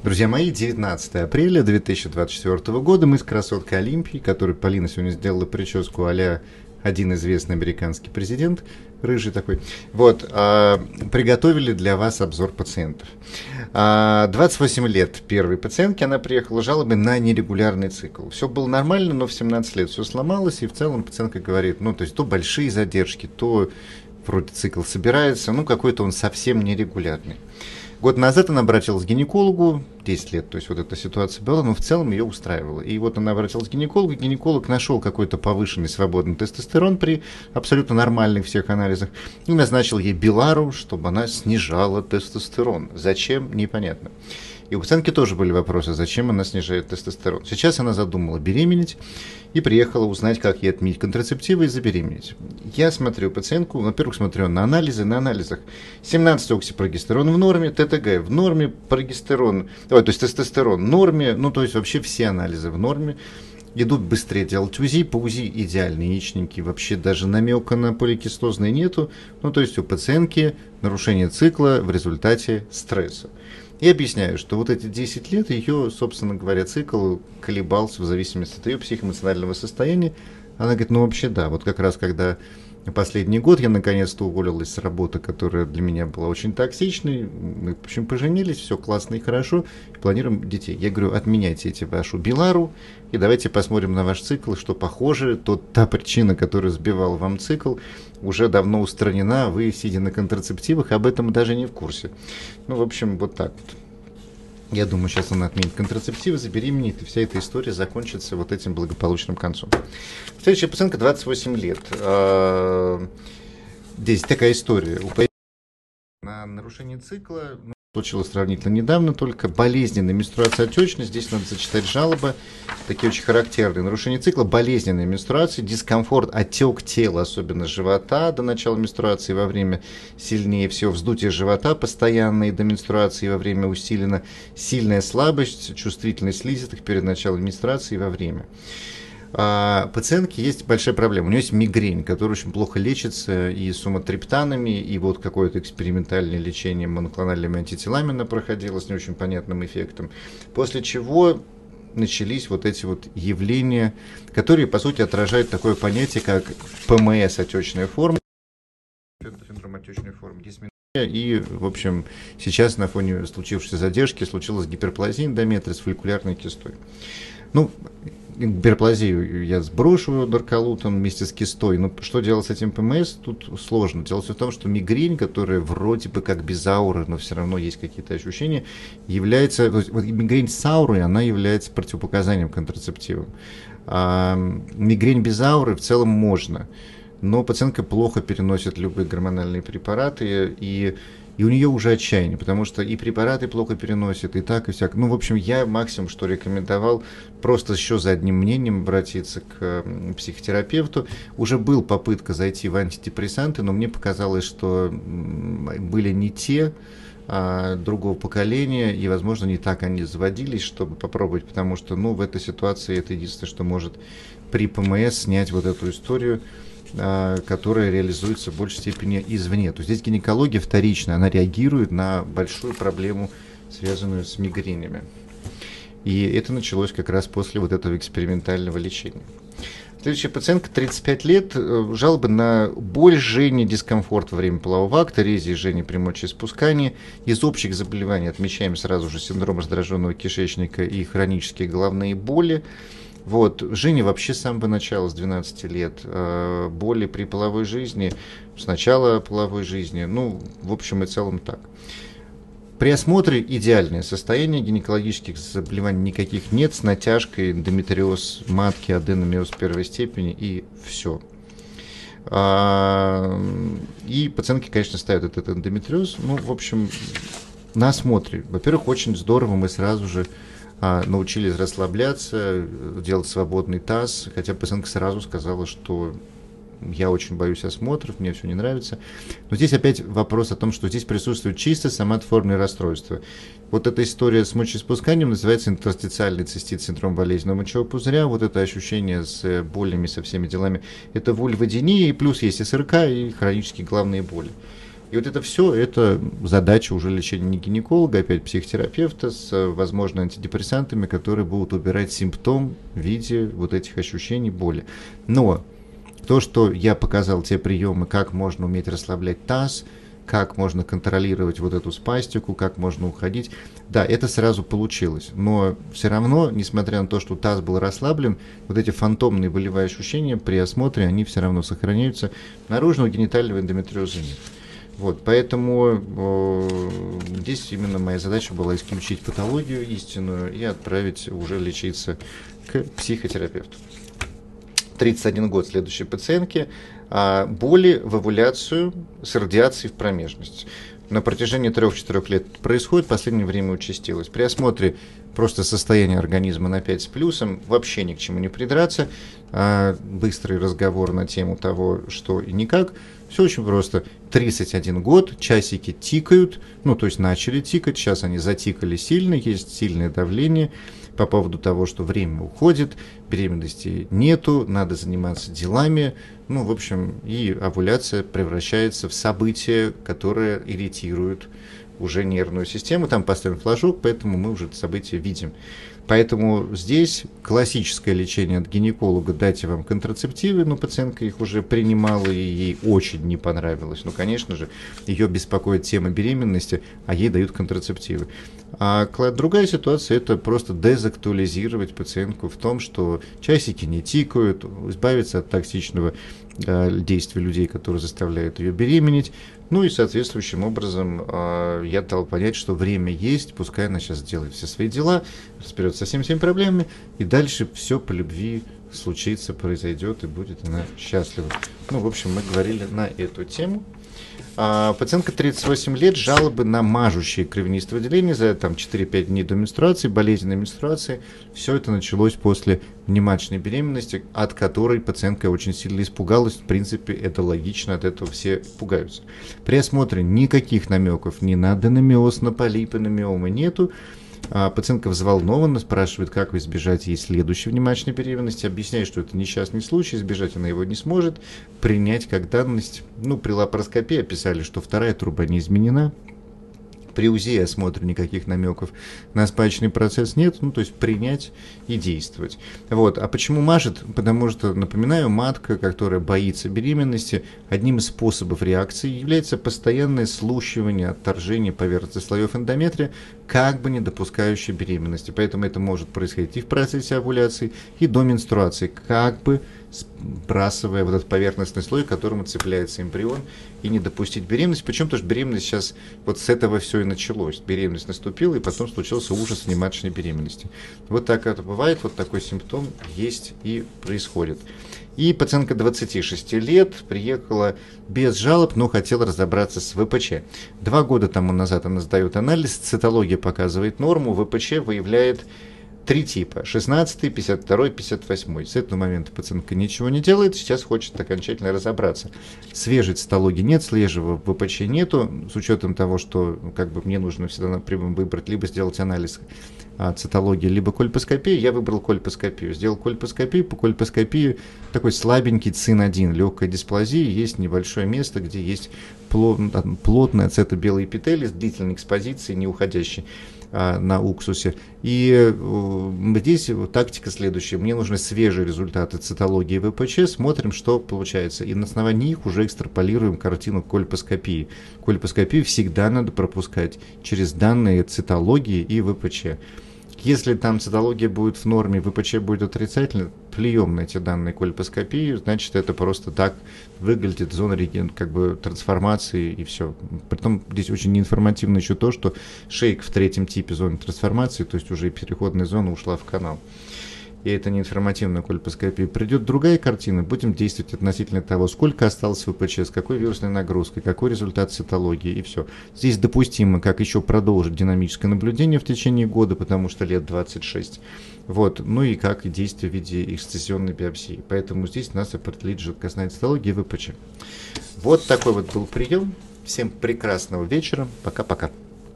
Друзья мои, 19 апреля 2024 года мы с красоткой Олимпией, которой Полина сегодня сделала прическу а-ля один известный американский президент, рыжий такой, приготовили для вас обзор пациентов. 28 лет первой пациентке, она приехала с жалобой на нерегулярный цикл. Все было нормально, но в 17 лет все сломалось, и в целом пациентка говорит, то есть то большие задержки, то вроде цикл собирается, какой-то он совсем нерегулярный. Год назад она обратилась к гинекологу, 10 лет, то есть вот эта ситуация была, но в целом ее устраивала. И вот она обратилась к гинекологу, гинеколог нашел какой-то повышенный свободный тестостерон при абсолютно нормальных всех анализах и назначил ей Белару, чтобы она снижала тестостерон. Зачем? Непонятно. И у пациентки тоже были вопросы, зачем она снижает тестостерон. Сейчас она задумала беременеть и приехала узнать, как ей отменить контрацептивы и забеременеть. Я смотрю пациентку, во-первых, смотрю на анализы, на анализах 17-оксипрогестерон в норме, ТТГ в норме, прогестерон, то есть тестостерон в норме, то есть вообще все анализы в норме. Идут быстрее делать УЗИ, по УЗИ идеальные яичники, вообще даже намека на поликистозные нету, то есть у пациентки нарушение цикла в результате стресса. И объясняю, что вот эти 10 лет ее, собственно говоря, цикл колебался в зависимости от ее психоэмоционального состояния. Она говорит, вообще да, вот как раз когда последний год я наконец-то уволилась с работы, которая для меня была очень токсичной, мы, в общем, поженились, все классно и хорошо, и планируем детей. Я говорю, отменяйте вашу Белару, и давайте посмотрим на ваш цикл, что похоже, та причина, которая сбивала вам цикл, уже давно устранена, вы, сидя на контрацептивах, об этом даже не в курсе. В общем, вот так вот. Я думаю, сейчас она отменит контрацептивы, забеременеет, и вся эта история закончится вот этим благополучным концом. Следующая пациентка 28 лет. Здесь такая история. На нарушение цикла случилось сравнительно недавно, только болезненная менструация, отечность. Здесь надо зачитать жалобы, такие очень характерные. Нарушение цикла, болезненная менструация, дискомфорт, отек тела, особенно живота до начала менструации, во время сильнее всего вздутие живота постоянно и до менструации, во время усиленно, сильная слабость, чувствительность слизистых перед началом менструации и во время. Пациентке есть большая проблема. У нее есть мигрень, которая очень плохо лечится и суматриптанами, и вот какое-то экспериментальное лечение моноклональными антителами она проходила с не очень понятным эффектом. После чего начались вот эти вот явления, которые, по сути, отражают такое понятие, как ПМС, отечная форма. Синдром отечной формы. И, в общем, сейчас на фоне случившейся задержки случилась гиперплазия эндометрия с фолликулярной кистой. Гиперплазию я сброшу дорколутом вместе с кистой. Что делать с этим ПМС, тут сложно. Дело в том, что мигрень, которая вроде бы как без ауры, но все равно есть какие-то ощущения, является, то есть, мигрень с аурой, она является противопоказанием контрацептивам. Мигрень без ауры в целом можно, но пациентка плохо переносит любые гормональные препараты, и у нее уже отчаяние, потому что и препараты плохо переносят, и так, и всяк. В общем, я максимум, что рекомендовал, просто еще за одним мнением обратиться к психотерапевту. Уже была попытка зайти в антидепрессанты, но мне показалось, что были не те, другого поколения, и, возможно, не так они заводились, чтобы попробовать, потому что, в этой ситуации это единственное, что может при ПМС снять вот эту историю, которая реализуется в большей степени извне. То есть здесь гинекология вторичная, она реагирует на большую проблему, связанную с мигренями. И это началось как раз после вот этого экспериментального лечения. Следующая пациентка, 35 лет, жалобы на боль, жжение, дискомфорт во время полового акта, резия, жжение при мочеиспускании. Из общих заболеваний отмечаем сразу же синдром раздраженного кишечника и хронические головные боли. Жжение вообще с самого начала, с 12 лет, боли при половой жизни, с начала половой жизни, в общем и целом так. При осмотре идеальное состояние, гинекологических заболеваний никаких нет, с натяжкой, эндометриоз матки, аденомиоз первой степени и все. И пациентки, конечно, ставят этот эндометриоз, в общем, на осмотре. Во-первых, очень здорово, мы сразу же научились расслабляться, делать свободный таз, хотя пациентка сразу сказала, что я очень боюсь осмотров, мне все не нравится. Но здесь опять вопрос о том, что здесь присутствует чисто соматоформное расстройство. Вот эта история с мочеиспусканием называется интерстициальный цистит, синдром болезненного мочевого пузыря. Вот это ощущение с болями, со всеми делами, это вульводиния, и плюс есть СРК и хронические головные боли. И вот это все, это задача уже лечения не гинеколога, опять психотерапевта с, возможно, антидепрессантами, которые будут убирать симптом в виде вот этих ощущений боли. Но то, что я показал, те приемы, как можно уметь расслаблять таз, как можно контролировать вот эту спастику, как можно уходить, да, это сразу получилось. Но все равно, несмотря на то, что таз был расслаблен, вот эти фантомные болевые ощущения при осмотре, они все равно сохраняются. Наружного генитального эндометриоза нет. Вот, поэтому здесь именно моя задача была исключить патологию истинную и отправить уже лечиться к психотерапевту. 31 год следующей пациентке, боли в овуляцию с радиацией в промежность. На протяжении 3-4 лет происходит, в последнее время участилось. При осмотре просто состояние организма на 5 с плюсом, вообще ни к чему не придраться, быстрый разговор на тему того, что и никак. Все очень просто. 31 год, часики тикают, ну то есть начали тикать, сейчас они затикали сильно, есть сильное давление по поводу того, что время уходит, беременности нету, надо заниматься делами, ну в общем и овуляция превращается в событие, которое ирритирует уже нервную систему, там поставлен флажок, поэтому мы уже это событие видим. Поэтому здесь классическое лечение от гинеколога: дайте вам контрацептивы, но пациентка их уже принимала, и ей очень не понравилось. Ну, конечно же, ее беспокоит тема беременности, а ей дают контрацептивы. А другая ситуация – это просто дезактуализировать пациентку в том, что часики не тикают, избавиться от токсичного действия людей, которые заставляют ее беременеть. Ну и соответствующим образом я дал понять, что время есть, пускай она сейчас делает все свои дела, разберется со всеми своими проблемами, и дальше все по любви случится, произойдет, и будет она счастлива. Ну, в общем, мы говорили на эту тему. Пациентка 38 лет, жалобы на мажущие кровянистые выделения за 4-5 дней до менструации, болезненной менструации. Все это началось после внематочной беременности, от которой пациентка очень сильно испугалась. В принципе, это логично, от этого все пугаются. При осмотре никаких намеков ни на аденомиоз, на полипы, на миомы нету. Пациентка взволнована, спрашивает, как избежать ей следующей внематочной беременности, объясняет, что это несчастный случай, избежать она его не сможет, принять как данность. Ну, при лапароскопии описали, что вторая труба не изменена. При УЗИ и осмотре никаких намеков на спаечный процесс нет, ну, то есть принять и действовать. Вот. А почему мажет? Потому что, напоминаю, матка, которая боится беременности, одним из способов реакции является постоянное слущивание, отторжение поверхности слоев эндометрия, как бы не допускающее беременности. Поэтому это может происходить и в процессе овуляции, и до менструации, как бы сбрасывая вот этот поверхностный слой, к которому цепляется эмбрион, и не допустить беременность. Причем тоже беременность сейчас вот с этого все и началось. Беременность наступила, и потом случился ужас внематочной беременности. Вот так это бывает, вот такой симптом есть и происходит. И пациентка 26 лет приехала без жалоб, но хотела разобраться с ВПЧ. 2 года тому назад она сдает анализ, цитология показывает норму, ВПЧ выявляет 3 типа: 16, 52, 58. С этого момента пациентка ничего не делает, сейчас хочет окончательно разобраться. Свежей цитологии нет, свежего ВПЧ нету, с учетом того, что мне нужно всегда напрямую выбрать, либо сделать анализ цитологии, либо кольпоскопию. Я выбрал кольпоскопию, сделал кольпоскопию. По кольпоскопии такой слабенький ЦИН-1, легкая дисплазия, есть небольшое место, где есть плотный ацетобелый эпителий с длительной экспозицией, не уходящий на уксусе. И здесь тактика следующая: мне нужны свежие результаты цитологии ВПЧ, смотрим, что получается, и на основании их уже экстраполируем картину кольпоскопии. Кольпоскопию всегда надо пропускать через данные цитологии и ВПЧ. Если там цитология будет в норме, ВПЧ будет отрицательно, плюем на эти данные кольпоскопии, значит, это просто так выглядит, зона трансформации, и все. Притом здесь очень неинформативно еще то, что шейк в 3-м типе зоны трансформации, то есть уже переходная зона ушла в канал. И это не информативная кольпоскопия. Придет другая картина, будем действовать относительно того, сколько осталось ВПЧ, с какой вирусной нагрузкой, какой результат цитологии, и все. Здесь допустимо, как еще продолжить динамическое наблюдение в течение года, потому что лет 26. Вот. Ну и как и действие в виде эксцессионной биопсии. Поэтому здесь нас определит жидкостная цитология и ВПЧ. Вот такой вот был прием. Всем прекрасного вечера. Пока-пока.